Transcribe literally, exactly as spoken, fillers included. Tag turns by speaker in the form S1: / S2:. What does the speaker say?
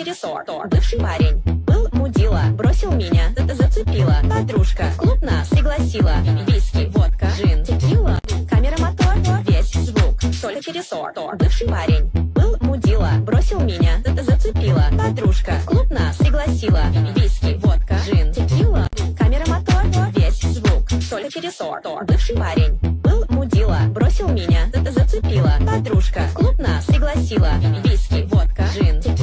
S1: через сорт. Бывший парень был мудила, бросил меня, зацепила. Подружка в клуб нас пригласила. Виски, водка, джин, текила. Камера, мотор, весь звук только через сорт. Бывший парень был мудила, бросил меня, зацепила. Подружка в клуб нас пригласила. Виски, водка, джин, текила. Камера, мотор, весь звук только через сорт. Бывший парень был мудила, бросил меня, зацепила. Подружка в клуб нас пригласила. Виски, водка, джин, текила.